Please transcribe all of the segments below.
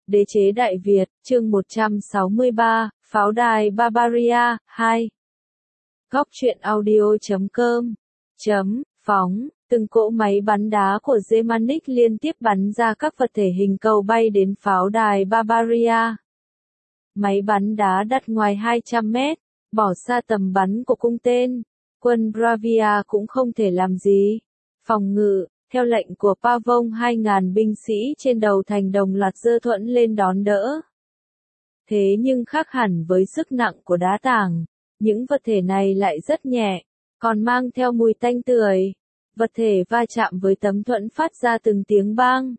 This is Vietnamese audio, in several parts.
Đế chế Đại Việt, chương 163, Pháo đài Barbaria, 2. Góc truyện audio.com Phóng, từng cỗ máy bắn đá của Germanic liên tiếp bắn ra các vật thể hình cầu bay đến pháo đài Barbaria. Máy bắn đá đặt ngoài 200 mét, bỏ xa tầm bắn của cung tên. Quân Bravia cũng không thể làm gì. Phòng ngự, theo lệnh của Pavon 2.000 binh sĩ trên đầu thành đồng loạt giơ thuẫn lên đón đỡ. Thế nhưng khác hẳn với sức nặng của đá tảng, những vật thể này lại rất nhẹ, còn mang theo mùi tanh tưởi. Vật thể va chạm với tấm thuẫn phát ra từng tiếng bang.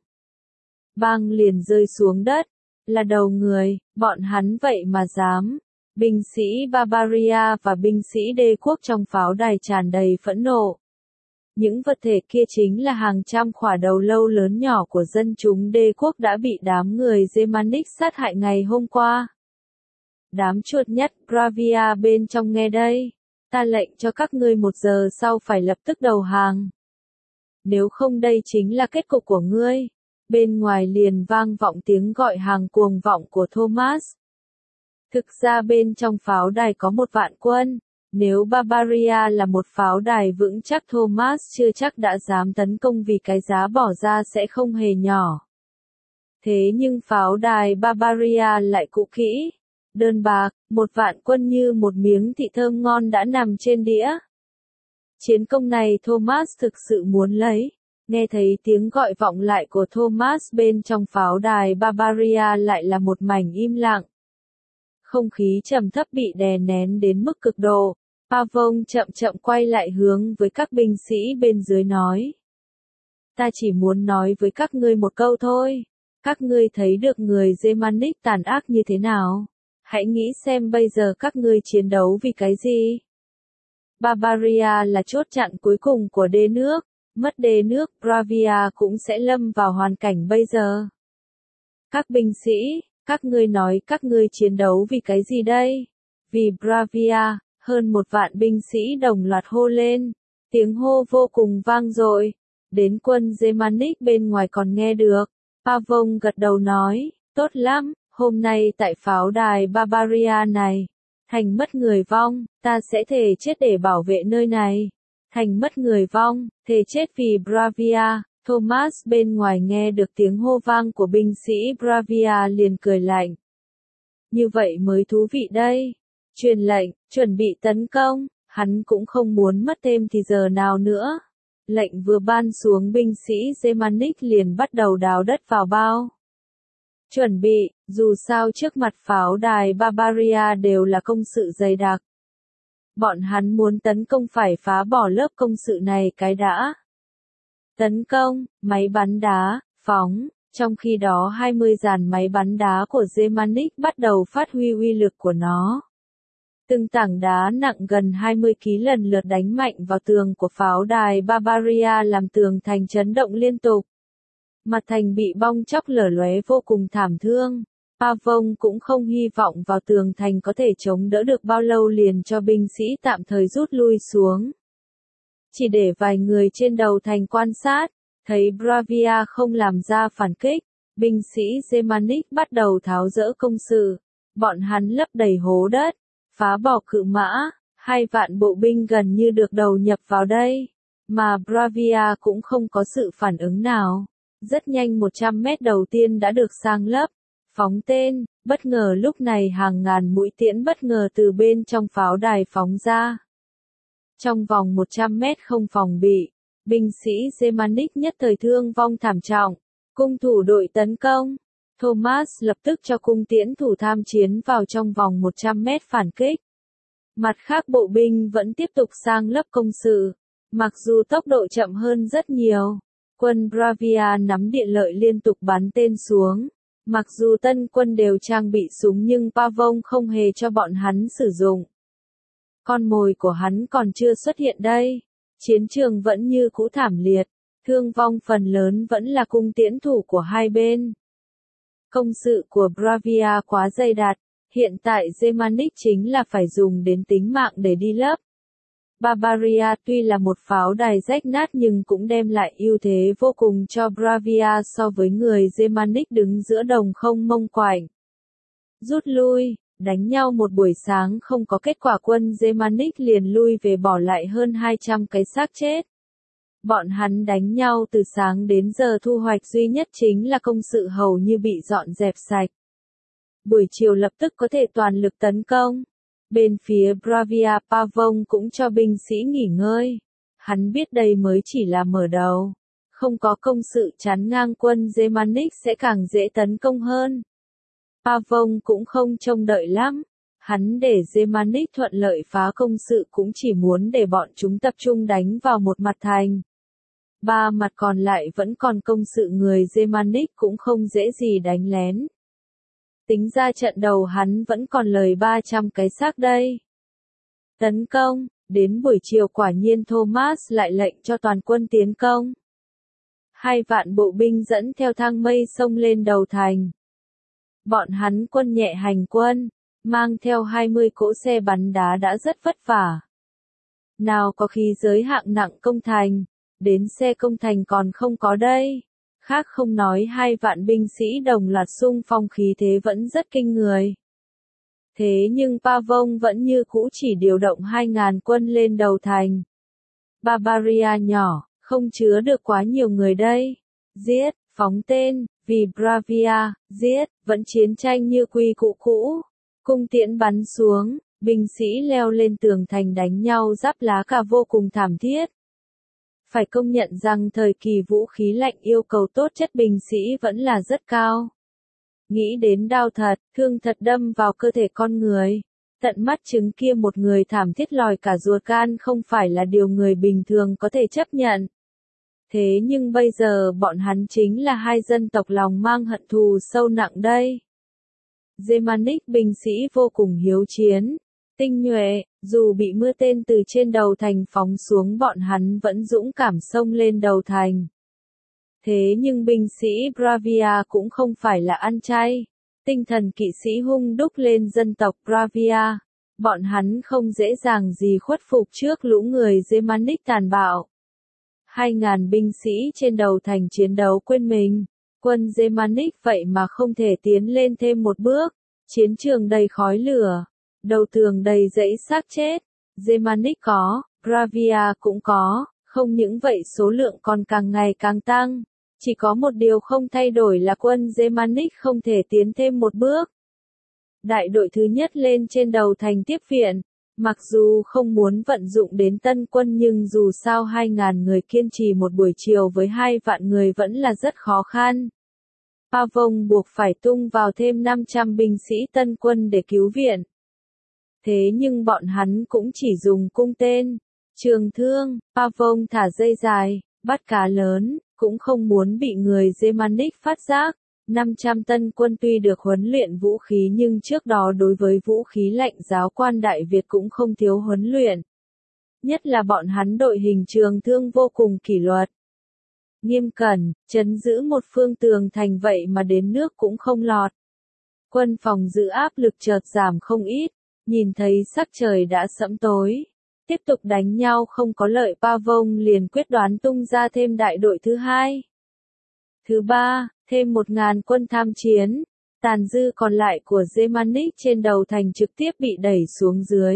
Bang liền rơi xuống đất, là đầu người, bọn hắn vậy mà dám. Binh sĩ Barbaria và binh sĩ đế quốc trong pháo đài tràn đầy phẫn nộ. Những vật thể kia chính là hàng trăm khỏa đầu lâu lớn nhỏ của dân chúng đế quốc đã bị đám người Germanic sát hại ngày hôm qua. Đám chuột nhắt Bravia bên trong nghe đây, ta lệnh cho các ngươi 1 giờ sau phải lập tức đầu hàng. Nếu không đây chính là kết cục của ngươi. Bên ngoài liền vang vọng tiếng gọi hàng cuồng vọng của Thomas. Thực ra bên trong pháo đài có 1 vạn quân. Nếu Barbaria là một pháo đài vững chắc Thomas chưa chắc đã dám tấn công vì cái giá bỏ ra sẽ không hề nhỏ. Thế nhưng pháo đài Barbaria lại cũ kỹ, đơn bạc, 1 vạn quân như một miếng thịt thơm ngon đã nằm trên đĩa. Chiến công này Thomas thực sự muốn lấy. Nghe thấy tiếng gọi vọng lại của Thomas bên trong pháo đài Barbaria lại là một mảnh im lặng. Không khí trầm thấp bị đè nén đến mức cực độ. Pavon chậm chậm quay lại hướng với các binh sĩ bên dưới nói. Ta chỉ muốn nói với các ngươi một câu thôi. Các ngươi thấy được người Germanic tàn ác như thế nào? Hãy nghĩ xem bây giờ các ngươi chiến đấu vì cái gì? Barbaria là chốt chặn cuối cùng của đế nước. Mất đế nước, Bravia cũng sẽ lâm vào hoàn cảnh bây giờ. Các binh sĩ, các ngươi nói các ngươi chiến đấu vì cái gì đây? Vì Bravia, hơn 1 vạn binh sĩ đồng loạt hô lên. Tiếng hô vô cùng vang dội. Đến quân Germanic bên ngoài còn nghe được. Pavon gật đầu nói, tốt lắm, hôm nay tại pháo đài Barbaria này, thành mất người vong, ta sẽ thề chết để bảo vệ nơi này. Thành mất người vong, thề chết vì Bravia. Thomas bên ngoài nghe được tiếng hô vang của binh sĩ Bravia liền cười lạnh. Như vậy mới thú vị đây. Truyền lệnh, chuẩn bị tấn công, hắn cũng không muốn mất thêm thì giờ nào nữa. Lệnh vừa ban xuống binh sĩ Germanic liền bắt đầu đào đất vào bao. Chuẩn bị, dù sao trước mặt pháo đài Barbaria đều là công sự dày đặc. Bọn hắn muốn tấn công phải phá bỏ lớp công sự này cái đã. Tấn công, máy bắn đá, phóng, trong khi đó 20 dàn máy bắn đá của Germanic bắt đầu phát huy uy lực của nó. Từng tảng đá nặng gần 20 kg lần lượt đánh mạnh vào tường của pháo đài Barbaria làm tường thành chấn động liên tục. Mặt thành bị bong chóc lở loé vô cùng thảm thương. Pavon cũng không hy vọng vào tường thành có thể chống đỡ được bao lâu liền cho binh sĩ tạm thời rút lui xuống. Chỉ để vài người trên đầu thành quan sát, thấy Bravia không làm ra phản kích, binh sĩ Germanic bắt đầu tháo dỡ công sự. Bọn hắn lấp đầy hố đất, phá bỏ cự mã, 2 vạn bộ binh gần như được đầu nhập vào đây, mà Bravia cũng không có sự phản ứng nào. Rất nhanh 100 mét đầu tiên đã được sang lấp. Phóng tên, bất ngờ lúc này hàng ngàn mũi tiễn bất ngờ từ bên trong pháo đài phóng ra. Trong vòng 100 mét không phòng bị, binh sĩ Germanic nhất thời thương vong thảm trọng. Cung thủ đội tấn công. Thomas lập tức cho cung tiễn thủ tham chiến vào trong vòng 100 mét phản kích. Mặt khác bộ binh vẫn tiếp tục sang lấp công sự. Mặc dù tốc độ chậm hơn rất nhiều, quân Bravia nắm địa lợi liên tục bắn tên xuống. Mặc dù tân quân đều trang bị súng nhưng Pavon không hề cho bọn hắn sử dụng. Con mồi của hắn còn chưa xuất hiện đây. Chiến trường vẫn như cũ thảm liệt. Thương vong phần lớn vẫn là cung tiễn thủ của hai bên. Công sự của Bravia quá dày đặc. Hiện tại Germanic chính là phải dùng đến tính mạng để đi lấp. Barbaria tuy là một pháo đài rách nát nhưng cũng đem lại ưu thế vô cùng cho Bravia so với người Germanic đứng giữa đồng không mông quạnh. Rút lui, đánh nhau một buổi sáng không có kết quả, quân Germanic liền lui về bỏ lại hơn 200 cái xác chết. Bọn hắn đánh nhau từ sáng đến giờ, thu hoạch duy nhất chính là công sự hầu như bị dọn dẹp sạch. Buổi chiều lập tức có thể toàn lực tấn công. Bên phía Bravia, Pavon cũng cho binh sĩ nghỉ ngơi. Hắn biết đây mới chỉ là mở đầu. Không có công sự chắn ngang, quân Germanic sẽ càng dễ tấn công hơn. Pavon cũng không trông đợi lắm. Hắn để Germanic thuận lợi phá công sự cũng chỉ muốn để bọn chúng tập trung đánh vào một mặt thành. Ba mặt còn lại vẫn còn công sự, người Germanic cũng không dễ gì đánh lén. Tính ra trận đầu hắn vẫn còn lời 300 cái xác đây. Tấn công, đến buổi chiều quả nhiên Thomas lại lệnh cho toàn quân tiến công. 2 vạn bộ binh dẫn theo thang mây xông lên đầu thành. Bọn hắn quân nhẹ hành quân, mang theo 20 cỗ xe bắn đá đã rất vất vả. Nào có khí giới hạng nặng công thành, đến xe công thành còn không có đây. Khác không nói, 2 vạn binh sĩ đồng loạt xung phong, khí thế vẫn rất kinh người. Thế nhưng Pavon vẫn như cũ chỉ điều động 2.000 quân lên đầu thành. Barbaria nhỏ, không chứa được quá nhiều người đây. Giết, phóng tên, vì Bravia, giết, vẫn chiến tranh như quy cũ cũ. Cung tiễn bắn xuống, binh sĩ leo lên tường thành đánh nhau giáp lá cà vô cùng thảm thiết. Phải công nhận rằng thời kỳ vũ khí lạnh yêu cầu tố chất binh sĩ vẫn là rất cao. Nghĩ đến đau thật, thương thật đâm vào cơ thể con người. Tận mắt chứng kia một người thảm thiết lòi cả ruột gan không phải là điều người bình thường có thể chấp nhận. Thế nhưng bây giờ bọn hắn chính là 2 dân tộc lòng mang hận thù sâu nặng đây. Germanic binh sĩ vô cùng hiếu chiến, tinh nhuệ, dù bị mưa tên từ trên đầu thành phóng xuống bọn hắn vẫn dũng cảm xông lên đầu thành. Thế nhưng binh sĩ Bravia cũng không phải là ăn chay. Tinh thần kỵ sĩ hung đúc lên dân tộc Bravia. Bọn hắn không dễ dàng gì khuất phục trước lũ người Germanic tàn bạo. 2.000 binh sĩ trên đầu thành chiến đấu quên mình. Quân Germanic vậy mà không thể tiến lên thêm một bước. Chiến trường đầy khói lửa. Đầu tường đầy dãy xác chết. Germanic có, Bravia cũng có. Không những vậy số lượng còn càng ngày càng tăng. Chỉ có một điều không thay đổi là quân Germanic không thể tiến thêm một bước. Đại đội thứ nhất lên trên đầu thành tiếp viện. Mặc dù không muốn vận dụng đến tân quân nhưng dù sao 2.000 người kiên trì một buổi chiều với 2 vạn người vẫn là rất khó khăn. Pavon buộc phải tung vào thêm 500 binh sĩ tân quân để cứu viện. Thế nhưng bọn hắn cũng chỉ dùng cung tên, trường thương, Pavon thả dây dài, bắt cá lớn, cũng không muốn bị người Germanic phát giác. 500 tân quân tuy được huấn luyện vũ khí nhưng trước đó đối với vũ khí lạnh giáo quan Đại Việt cũng không thiếu huấn luyện. Nhất là bọn hắn đội hình trường thương vô cùng kỷ luật. Nghiêm cẩn, trấn giữ một phương tường thành vậy mà đến nước cũng không lọt. Quân phòng giữ áp lực chợt giảm không ít, nhìn thấy sắc trời đã sẫm tối. Tiếp tục đánh nhau không có lợi, Pavon liền quyết đoán tung ra thêm đại đội thứ 2. Thứ 3, thêm 1.000 quân tham chiến. Tàn dư còn lại của Germanic trên đầu thành trực tiếp bị đẩy xuống dưới.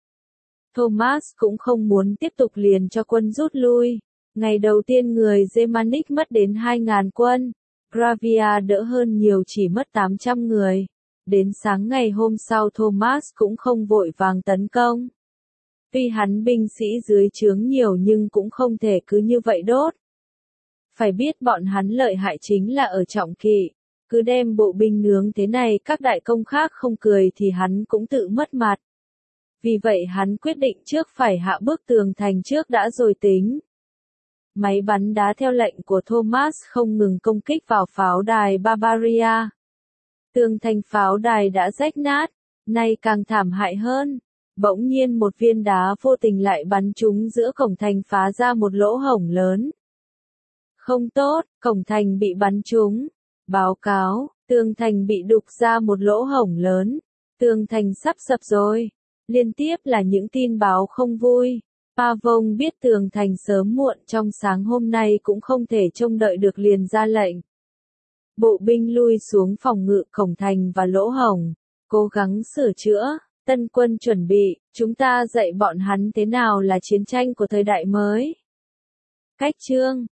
Thomas cũng không muốn tiếp tục liền cho quân rút lui. Ngày đầu tiên người Germanic mất đến 2.000 quân. Bravia đỡ hơn nhiều, chỉ mất 800 người. Đến sáng ngày hôm sau Thomas cũng không vội vàng tấn công. Tuy hắn binh sĩ dưới trướng nhiều nhưng cũng không thể cứ như vậy đốt. Phải biết bọn hắn lợi hại chính là ở trọng kỵ. Cứ đem bộ binh nướng thế này các đại công khác không cười thì hắn cũng tự mất mặt. Vì vậy hắn quyết định trước phải hạ bức tường thành trước đã rồi tính. Máy bắn đá theo lệnh của Thomas không ngừng công kích vào pháo đài Barbaria. Tường thành pháo đài đã rách nát, nay càng thảm hại hơn. Bỗng nhiên một viên đá vô tình lại bắn trúng giữa cổng thành, phá ra một lỗ hổng lớn. Không tốt, cổng thành bị bắn trúng. Báo cáo, tường thành bị đục ra một lỗ hổng lớn. Tường thành sắp sập rồi. Liên tiếp là những tin báo không vui. Vông biết tường thành sớm muộn trong sáng hôm nay cũng không thể trông đợi được liền ra lệnh. Bộ binh lui xuống phòng ngự cổng thành và lỗ hổng, cố gắng sửa chữa. Tân quân chuẩn bị, chúng ta dạy bọn hắn thế nào là chiến tranh của thời đại mới. Cách chương